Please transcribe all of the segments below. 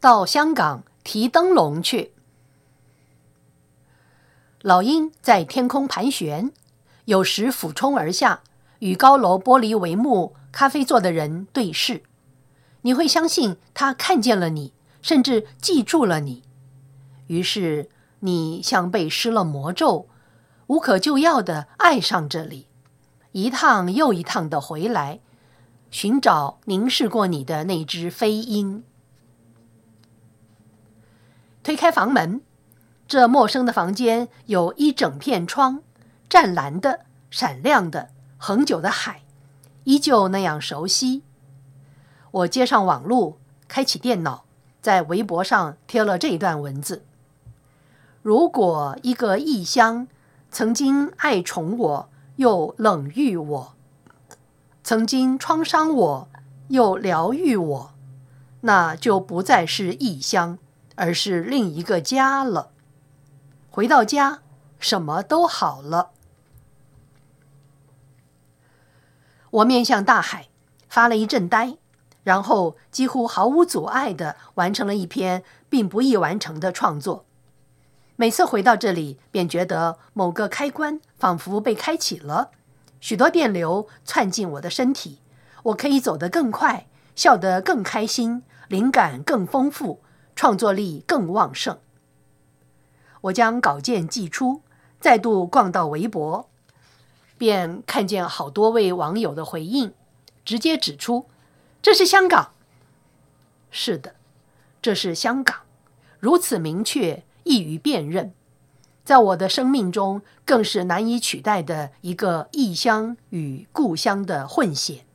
到香港提灯笼去。老鹰在天空盘旋，有时俯冲而下，与高楼玻璃帷幕、咖啡座的人对视。你会相信他看见了你，甚至记住了你。于是你像被施了魔咒，无可救药地爱上这里，一趟又一趟地回来，寻找凝视过你的那只飞鹰。推开房门，这陌生的房间有一整片窗，湛蓝的、闪亮的、恒久的海，依旧那样熟悉。我接上网路，开启电脑，在微博上贴了这一段文字：如果一个异乡曾经爱宠我，又冷遇我，曾经创伤我，又疗愈我，那就不再是异乡，而是另一个家了。回到家，什么都好了。我面向大海，发了一阵呆，然后几乎毫无阻碍地完成了一篇并不易完成的创作。每次回到这里，便觉得某个开关仿佛被开启了，许多电流窜进我的身体，我可以走得更快，笑得更开心，灵感更丰富，创作力更旺盛。我将稿件寄出，再度逛到微博，便看见好多位网友的回应，直接指出这是香港。是的，这是香港，如此明确，易于辨认，在我的生命中更是难以取代的一个异乡与故乡的混血。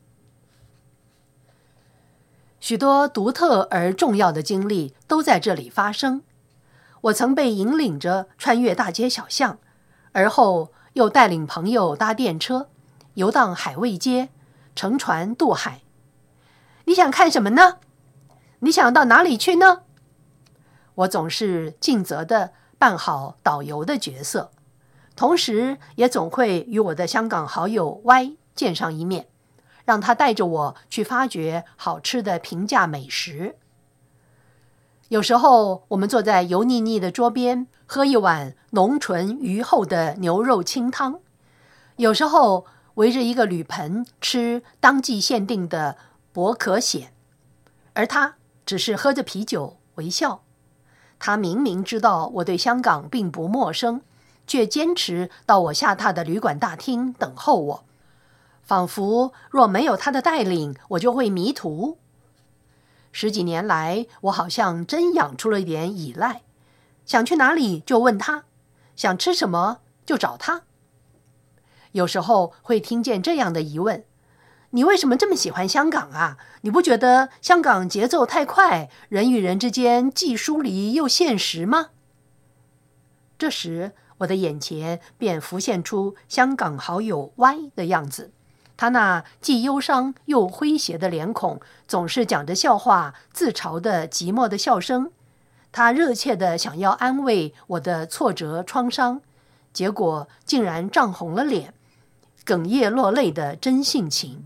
许多独特而重要的经历都在这里发生。我曾被引领着穿越大街小巷，而后又带领朋友搭电车，游荡海味街，乘船渡海。你想看什么呢？你想到哪里去呢？我总是尽责地扮好导游的角色，同时也总会与我的香港好友 Y 见上一面，让他带着我去发掘好吃的平价美食。有时候我们坐在油腻腻的桌边，喝一碗浓醇鱼厚的牛肉清汤，有时候围着一个铝盆吃当季限定的薄壳蚬，而他只是喝着啤酒微笑。他明明知道我对香港并不陌生，却坚持到我下榻的旅馆大厅等候我，仿佛若没有他的带领，我就会迷途。10几年来，我好像真养出了一点依赖，想去哪里就问他，想吃什么就找他。有时候会听见这样的疑问：你为什么这么喜欢香港啊？你不觉得香港节奏太快，人与人之间既疏离又现实吗？这时我的眼前便浮现出香港好友 Y 的样子，他那既忧伤又诙谐的脸孔，总是讲着笑话，自嘲的寂寞的笑声。他热切地想要安慰我的挫折创伤，结果竟然涨红了脸，哽咽落泪的真性情。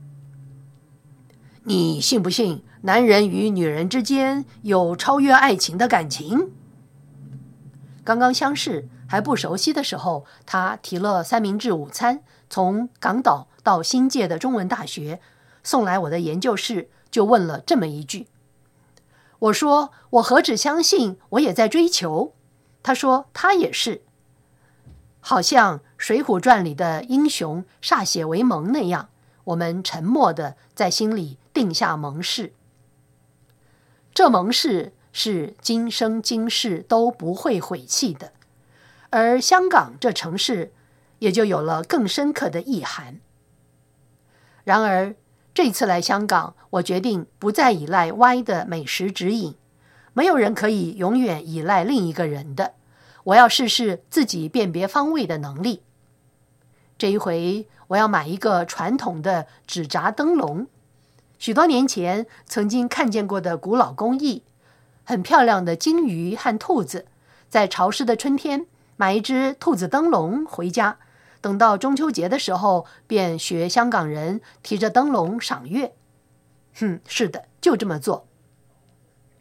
你信不信男人与女人之间有超越爱情的感情？刚刚相识还不熟悉的时候，他提了三明治午餐，从港岛到新界的中文大学送来我的研究室，就问了这么一句。我说我何止相信，我也在追求。他说他也是。好像《水浒传》里的英雄歃血为盟那样，我们沉默地在心里定下盟誓。这盟誓是今生今世都不会毁弃的，而香港这城市也就有了更深刻的意涵。然而这次来香港，我决定不再依赖 Y 的美食指引，没有人可以永远依赖另一个人的，我要试试自己辨别方位的能力。这一回我要买一个传统的纸扎灯笼，许多年前曾经看见过的古老工艺，很漂亮的金鱼和兔子，在潮湿的春天买一只兔子灯笼回家，等到中秋节的时候便学香港人提着灯笼赏月。是的，就这么做。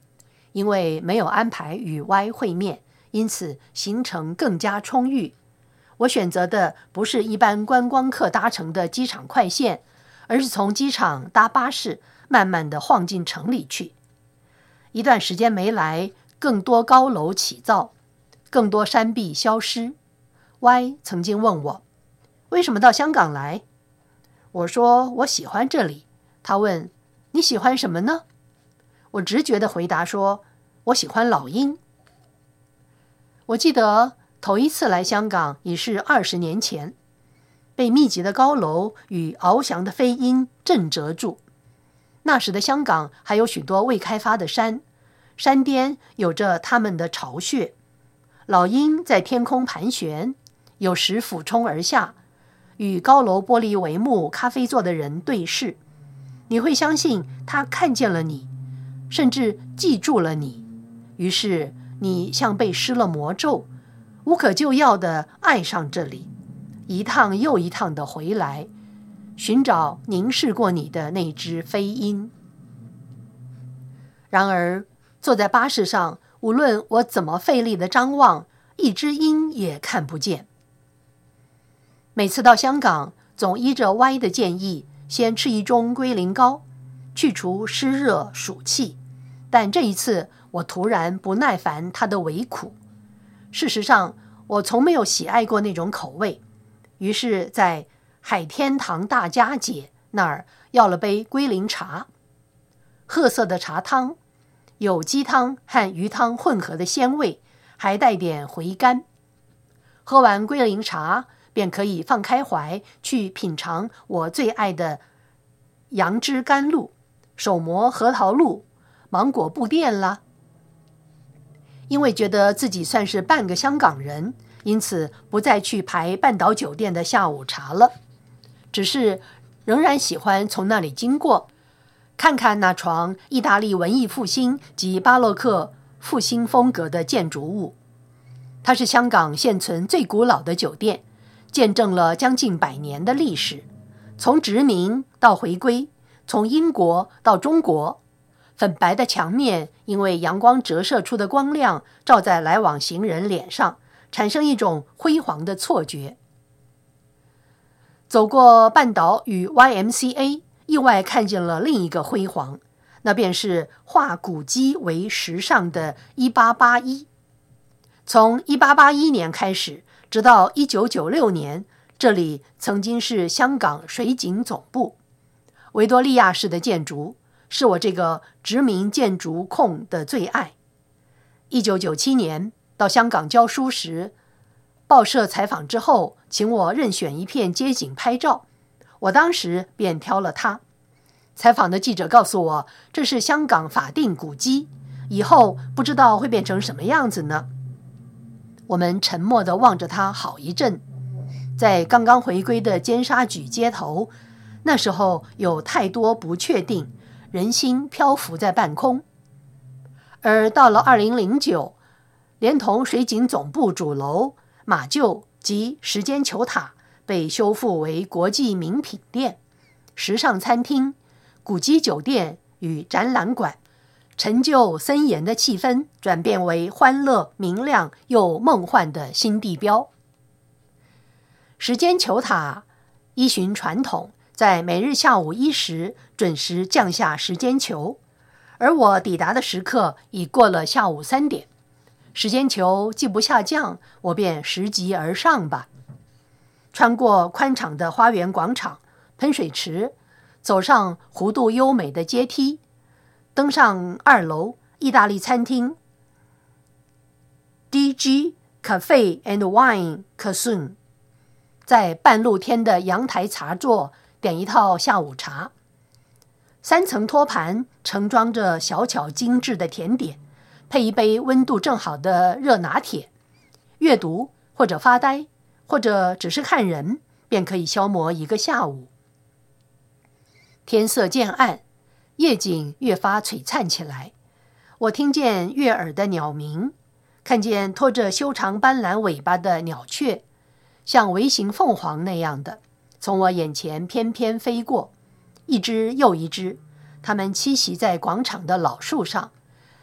因为没有安排与 Y 会面，因此行程更加充裕。我选择的不是一般观光客搭乘的机场快线，而是从机场搭巴士，慢慢地晃进城里去。一段时间没来，更多高楼起造，更多山壁消失。Y 曾经问我，为什么到香港来？我说我喜欢这里。他问，你喜欢什么呢？我直觉地回答说，我喜欢老鹰。我记得头一次来香港已是20年前，被密集的高楼与翱翔的飞鹰震慑住。那时的香港还有许多未开发的山，山巅有着它们的巢穴，老鹰在天空盘旋，有时俯冲而下，与高楼玻璃帷幕咖啡座的人对视。你会相信他看见了你，甚至记住了你，于是你像被施了魔咒，无可救药地爱上这里，一趟又一趟地回来，寻找凝视过你的那只飞鹰。然而坐在巴士上，无论我怎么费力地张望，一只鹰也看不见。每次到香港，总依着 Y 的建议，先吃一盅龟苓膏，去除湿热暑气。但这一次我突然不耐烦它的微苦。事实上，我从没有喜爱过那种口味，于是在海天堂大家姐那儿要了杯龟苓茶。褐色的茶汤有鸡汤和鱼汤混合的鲜味，还带点回甘。喝完龟苓茶，便可以放开怀去品尝我最爱的杨枝甘露、手磨核桃露、芒果布甸啦。因为觉得自己算是半个香港人，因此不再去排半岛酒店的下午茶了，只是仍然喜欢从那里经过，看看那幢意大利文艺复兴及巴洛克复兴风格的建筑物。它是香港现存最古老的酒店，见证了将近100年的历史，从殖民到回归，从英国到中国。粉白的墙面因为阳光折射出的光亮照在来往行人脸上，产生一种辉煌的错觉。走过半岛与 YMCA， 意外看见了另一个辉煌，那便是化古迹为时尚的1881。从1881年开始，直到1996年，这里曾经是香港水警总部。维多利亚式的建筑是我这个殖民建筑控的最爱。1997年到香港教书时，报社采访之后，请我任选一片街景拍照，我当时便挑了它。采访的记者告诉我，这是香港法定古迹，以后不知道会变成什么样子呢？我们沉默地望着它好一阵。在刚刚回归的尖沙咀街头，那时候有太多不确定，人心漂浮在半空。而到了2009，连同水警总部主楼、马厩及时间球塔被修复为国际名品店、时尚餐厅、古迹酒店与展览馆，陈旧森严的气氛转变为欢乐、明亮又梦幻的新地标。时间球塔依循传统，在每日下午1时准时降下时间球，而我抵达的时刻已过了下午3点。时间球既不下降，我便拾级而上吧。穿过宽敞的花园广场、喷水池，走上弧度优美的阶梯，登上2楼意大利餐厅 DG Cafe and Wine Casun， 在半露天的阳台茶座点一套下午茶。3层托盘盛装着小巧精致的甜点，配一杯温度正好的热拿铁，阅读或者发呆，或者只是看人，便可以消磨一个下午。天色渐暗，夜景越发璀璨起来。我听见悦耳的鸟鸣，看见拖着修长斑斓尾巴的鸟雀，像微型凤凰那样的，从我眼前翩翩飞过，一只又一只，它们栖息在广场的老树上，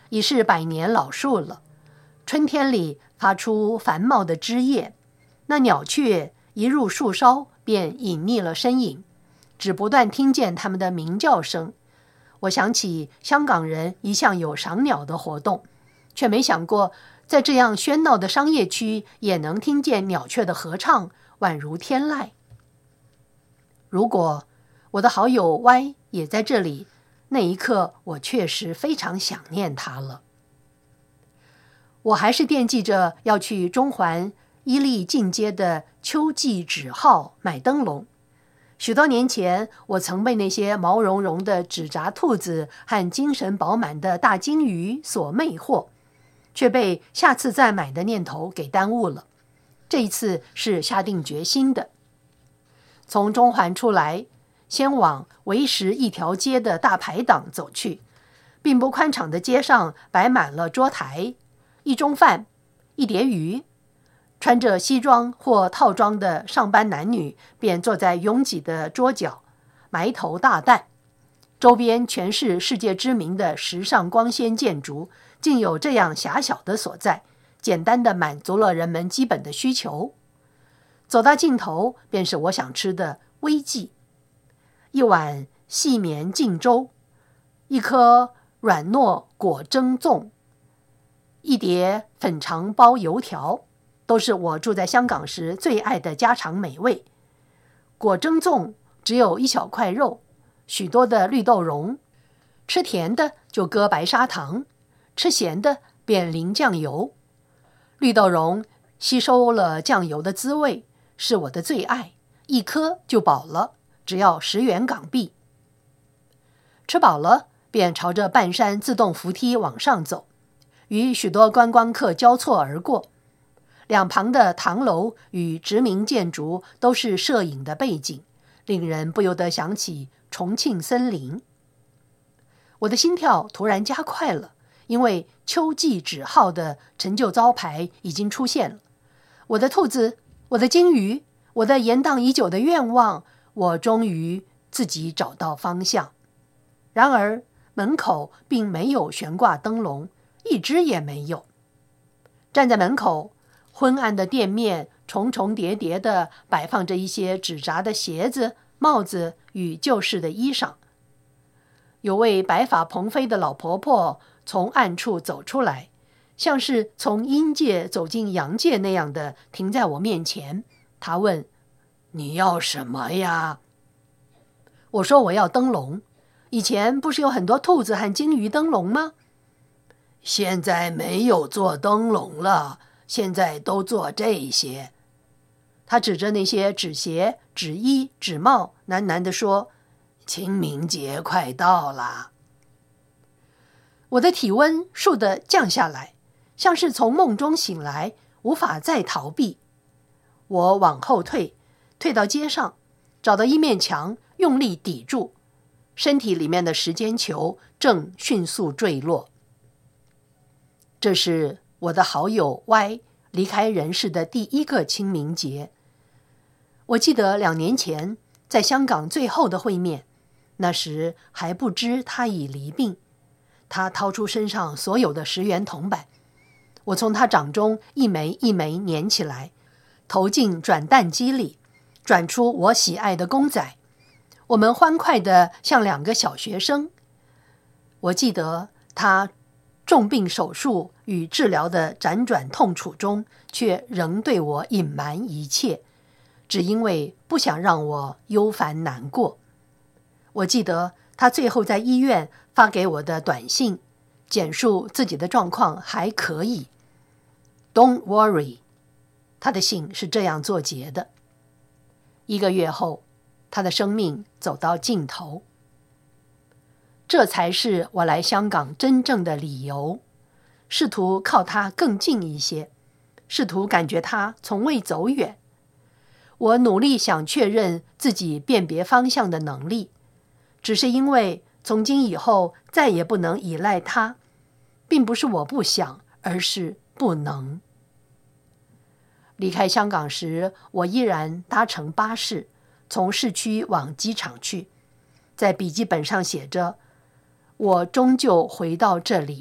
已是百年老树了，春天里发出繁茂的枝叶，那鸟雀一入树梢便隐匿了身影，只不断听见它们的鸣叫声。我想起香港人一向有赏鸟的活动，却没想过在这样喧闹的商业区也能听见鸟雀的合唱，宛如天籁。如果我的好友 Y 也在这里，那一刻我确实非常想念他了。我还是惦记着要去中环伊利近街的秋季纸号买灯笼。许多年前，我曾被那些毛茸茸的纸扎兔子和精神饱满的大金鱼所魅惑，却被下次再买的念头给耽误了。这一次是下定决心的。从中环出来，先往为时一条街的大排档走去。并不宽敞的街上摆满了桌台，一盅饭，一碟鱼。穿着西装或套装的上班男女便坐在拥挤的桌角，埋头大啖。周边全是世界知名的时尚光鲜建筑，竟有这样狭小的所在，简单的满足了人们基本的需求。走到尽头，便是我想吃的微记，一碗细绵净粥，一颗软糯果蒸粽，一碟粉肠包油条，都是我住在香港时最爱的家常美味。果蒸粽只有一小块肉，许多的绿豆蓉，吃甜的就搁白砂糖，吃咸的便淋酱油。绿豆蓉吸收了酱油的滋味，是我的最爱，一颗就饱了，只要10元港币。吃饱了，便朝着半山自动扶梯往上走，与许多观光客交错而过。两旁的唐楼与殖民建筑都是摄影的背景，令人不由得想起重庆森林。我的心跳突然加快了，因为秋季纸号的陈旧招牌已经出现了。我的兔子，我的金鱼，我的延宕已久的愿望，我终于自己找到方向。然而门口并没有悬挂灯笼，一只也没有。站在门口，昏暗的店面重重叠叠地摆放着一些纸扎的鞋子、帽子与旧式的衣裳。有位白发蓬飞的老婆婆从暗处走出来，像是从阴界走进阳界那样的停在我面前。她问：“你要什么呀？”我说：“我要灯笼。以前不是有很多兔子和金鱼灯笼吗？现在没有做灯笼了，现在都做这些。”他指着那些纸鞋、纸衣、纸帽，喃喃地说：“清明节快到了。”我的体温倏地降下来，像是从梦中醒来，无法再逃避。我往后退到街上，找到一面墙，用力抵住，身体里面的时间球正迅速坠落。这是我的好友 Y 离开人世的第一个清明节。我记得2年前在香港最后的会面，那时还不知他已离病。他掏出身上所有的10元铜板，我从他掌中一枚一枚捻起来，投进转蛋机里，转出我喜爱的公仔。我们欢快得像2个小学生。我记得他重病手术与治疗的辗转痛楚中，却仍对我隐瞒一切，只因为不想让我忧烦难过。我记得他最后在医院发给我的短信，简述自己的状况还可以。Don't worry， 他的信是这样作结的。1个月后，他的生命走到尽头。这才是我来香港真正的理由，试图靠他更近一些，试图感觉他从未走远。我努力想确认自己辨别方向的能力，只是因为从今以后再也不能依赖他，并不是我不想，而是不能。离开香港时，我依然搭乘巴士，从市区往机场去。在笔记本上写着：“我终究回到这里，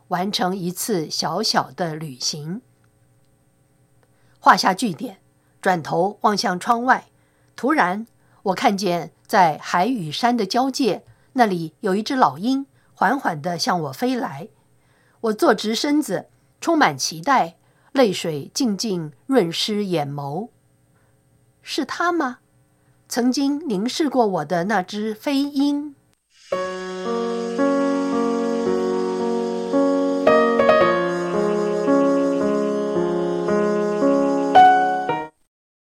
完成一次小小的旅行。画下句点，转头望向窗外，突然我看见在海与山的交界，那里有一只老鹰缓缓地向我飞来。我坐直身子，充满期待，泪水静静润湿眼眸。是它吗？曾经凝视过我的那只飞鹰。